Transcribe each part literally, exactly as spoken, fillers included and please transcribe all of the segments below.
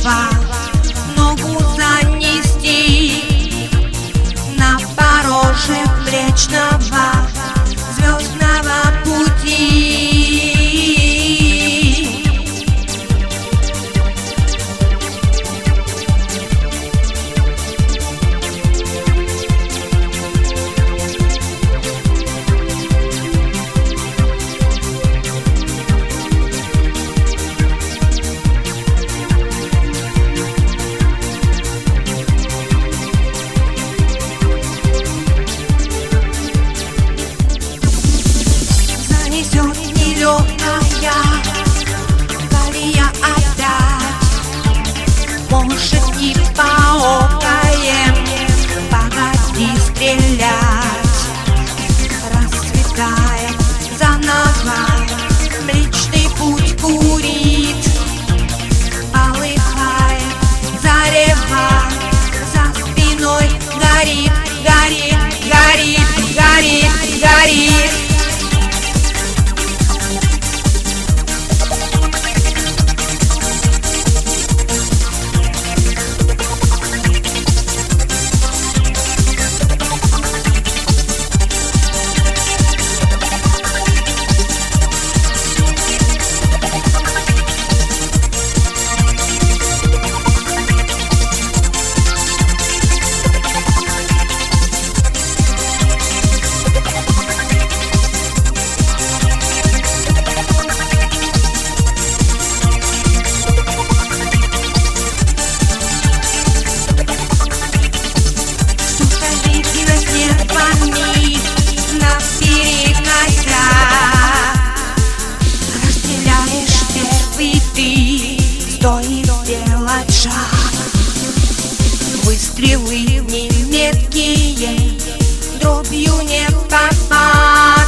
зарево ногу занести на пороже Млечного звездного пути. Несет нелегкая колея опять, может и поокаем, погоди стрелять. Расцветает заново, Млечный Путь курит, полыхает зарево, за спиной горит, горит, горит, горит, горит. Стоит сделать шаг, выстрелы не меткие, дробью не попад.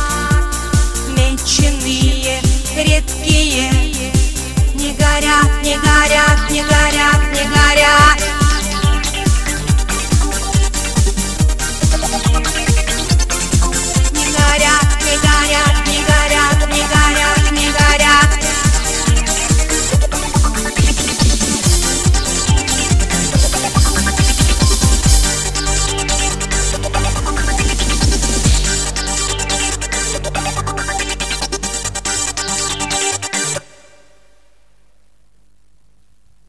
Меченые, редкие, не горят, не горят, не горят.